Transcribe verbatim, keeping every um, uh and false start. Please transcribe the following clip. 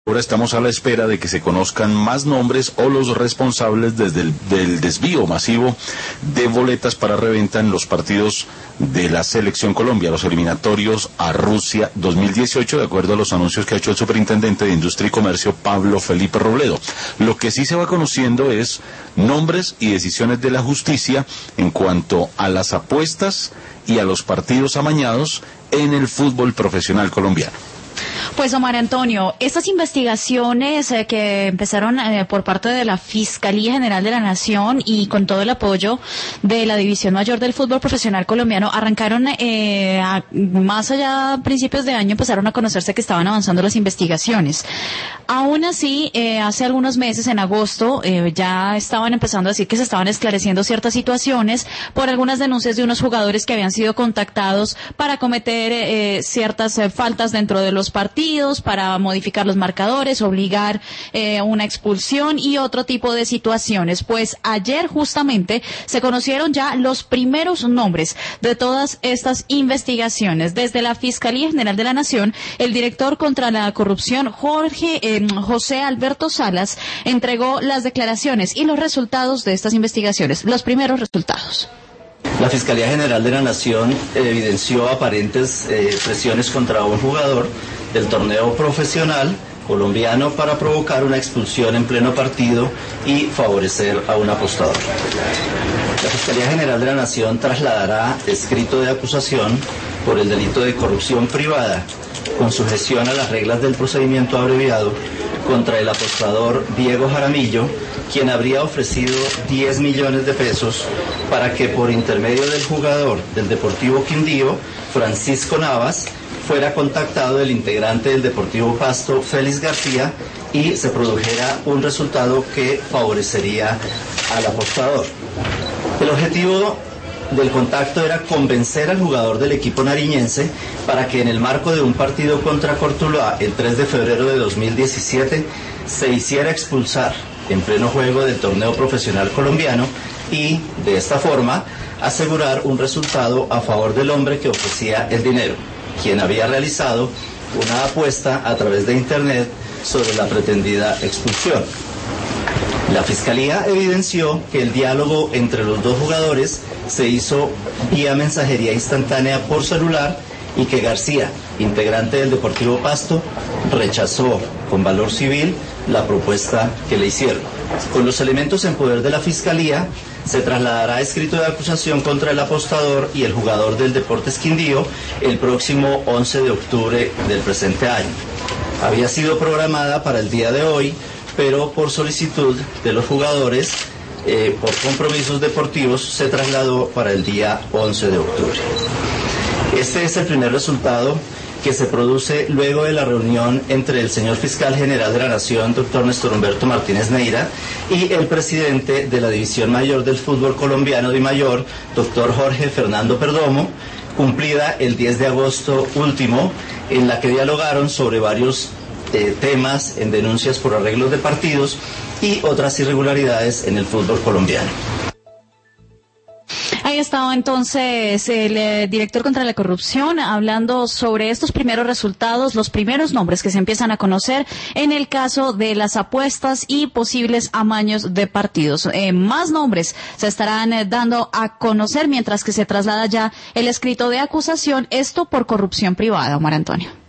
Ahora estamos a la espera de que se conozcan más nombres o los responsables desde el, del desvío masivo de boletas para reventa en los partidos de la Selección Colombia, los eliminatorios a Rusia dos mil dieciocho, de acuerdo a los anuncios que ha hecho el superintendente de Industria y Comercio, Pablo Felipe Robledo. Lo que sí se va conociendo es nombres y decisiones de la justicia en cuanto a las apuestas y a los partidos amañados en el fútbol profesional colombiano. Pues Omar Antonio, estas investigaciones eh, que empezaron eh, por parte de la Fiscalía General de la Nación y con todo el apoyo de la División Mayor del Fútbol Profesional Colombiano arrancaron eh, a, más allá a principios de año, empezaron a conocerse que estaban avanzando las investigaciones. Aún así, eh, hace algunos meses, en agosto, eh, ya estaban empezando a decir que se estaban esclareciendo ciertas situaciones por algunas denuncias de unos jugadores que habían sido contactados para cometer eh, ciertas eh, faltas dentro de los partidos, para modificar los marcadores, obligar eh, una expulsión y otro tipo de situaciones. Pues ayer justamente se conocieron ya los primeros nombres de todas estas investigaciones. Desde la Fiscalía General de la Nación, el director contra la corrupción, Jorge eh, José Alberto Salas, entregó las declaraciones y los resultados de estas investigaciones. Los primeros resultados. La Fiscalía General de la Nación evidenció aparentes eh, presiones contra un jugador del torneo profesional colombiano para provocar una expulsión en pleno partido y favorecer a un apostador. La Fiscalía General de la Nación trasladará escrito de acusación por el delito de corrupción privada con sujeción a las reglas del procedimiento abreviado contra el apostador Diego Jaramillo, quien habría ofrecido diez millones de pesos para que por intermedio del jugador del Deportivo Quindío, Francisco Navas, fuera contactado el integrante del Deportivo Pasto, Félix García, y se produjera un resultado que favorecería al apostador. El objetivo del contacto era convencer al jugador del equipo nariñense para que en el marco de un partido contra Cortuluá el tres de febrero de dos mil diecisiete se hiciera expulsar en pleno juego del torneo profesional colombiano y, de esta forma, asegurar un resultado a favor del hombre que ofrecía el dinero, quien había realizado una apuesta a través de Internet sobre la pretendida expulsión. La Fiscalía evidenció que el diálogo entre los dos jugadores se hizo vía mensajería instantánea por celular y que García, integrante del Deportivo Pasto, rechazó con valor civil la propuesta que le hicieron. Con los elementos en poder de la Fiscalía, se trasladará escrito de acusación contra el apostador y el jugador del Deportes Quindío el próximo once de octubre del presente año. Había sido programada para el día de hoy, pero por solicitud de los jugadores, eh, por compromisos deportivos, se trasladó para el día once de octubre. Este es el primer resultado que se produce luego de la reunión entre el señor fiscal general de la Nación, doctor Néstor Humberto Martínez Neira, y el presidente de la División Mayor del Fútbol Colombiano DIMAYOR, doctor Jorge Fernando Perdomo, cumplida el diez de agosto último, en la que dialogaron sobre varios eh, temas en denuncias por arreglos de partidos y otras irregularidades en el fútbol colombiano. Ahí estaba entonces el eh, director contra la corrupción hablando sobre estos primeros resultados, los primeros nombres que se empiezan a conocer en el caso de las apuestas y posibles amaños de partidos. Eh, más nombres se estarán eh, dando a conocer mientras que se traslada ya el escrito de acusación, esto por corrupción privada, Omar Antonio.